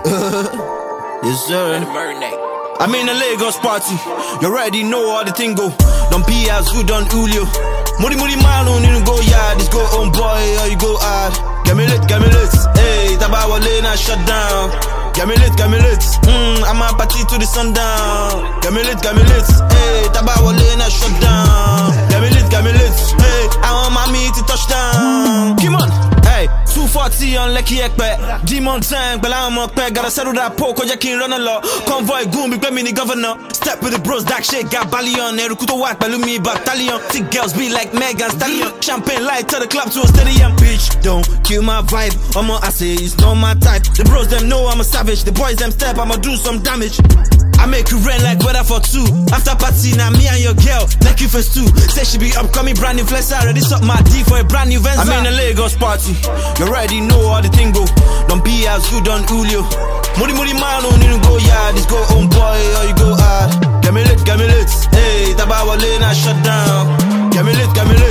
Yes, sir. I'm in a Lagos party. You already know how the thing go. Don't be as good on Julio. Moody man, don't need to go yard. Just go on boy or you go hard. Get me lit. Hey, Tabawa Lena shut down. Get me lit. I'm a party to the sundown. Get me lit. Hey, Tabawa Lena shut down. Get me lit. Hey, I want my meat to touchdown. Come on. Hey, 240 on Lekki Ekpe. Demon tank, but I'm on peg. Gotta settle that poke, cause you can't run a lot. Convoy goon, be me the governor. Step with the bros, that shit got Balion. Erukuto Wat, Balumi, Battalion. Thick girls be like Megan Stallion. Champagne light, tell the club to a stadium. Bitch, don't kill my vibe. I say it's not my type. The bros, them know I'm a savage. The boys, them step, I'ma do some damage. I make it rain like weather for two. After party, now me and your girl, like you first two. Say she be upcoming, brand new flex. I already suck my D for a brand new Venza. I'm in a Lagos party. You already know how the thing go. Don't be as good on Julio. Moody man, don't need to go yard. Just go on boy or you go hard. Get me lit. Hey, Tabawa Lena shut down. Get me lit.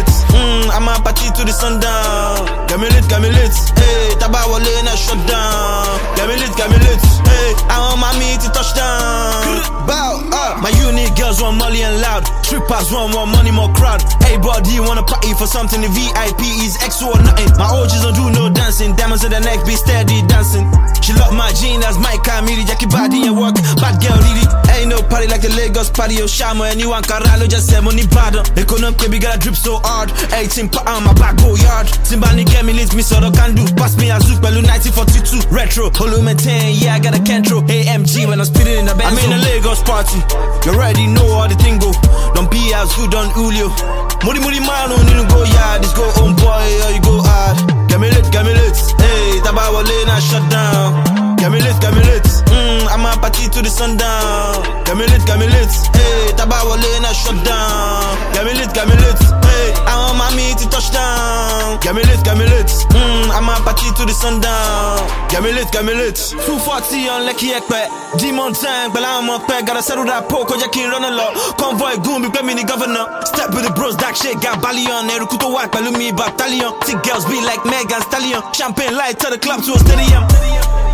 I'm a party to the sundown. Get me lit. Hey, Tabawa Lena shut down. Get me lit. Hey, I want my meat to touchdown. Bow up. My unique girls want Molly and loud. Strippers want more money, more crowd. Hey, body wanna party for something. The VIP is X or nothing. My OGs don't do no dancing. Diamonds in the neck, be steady dancing. She love my jeans, that's my car. Me, Jackie body and work. Bad girl, really. Ain't no party like the Lagos party. Yo, Shamo, anyone Caralo, just say money pardon. They couldn't baby gotta drip so hard. 18 on my back, go yard. Simbani get me lit, me so I can do. Pass me a Zouk, Belu 1942. Retro, Volume 10, yeah, I got a Kentro. AMG when I'm spitting in the Benz. I'm in a Lagos party. You already know how the thing go. Don't be as good on Julio. Moody man, don't need to go yard. Just go on boy or you go hard. Get me lit. Hey, Tabawa Lena shut down. Get me lit. I'm a party to the sundown. Get me lit. Hey, Tabawa Lena shut down. Get me lit. Hey, I want my meat to touchdown. Get me lit. I'm a party to the sundown. Get me lit. 240 on Lekki Ekpe. Demon tank, but I'm on peg. Gotta settle that poke, cause you can't run a lot. Convoy goon, be me the governor. Step with the bros, that shit got Balion. Erukuto Wat, Balumi, Battalion. Thick girls be like Megan Stallion. Champagne light, tell the club to a stadium.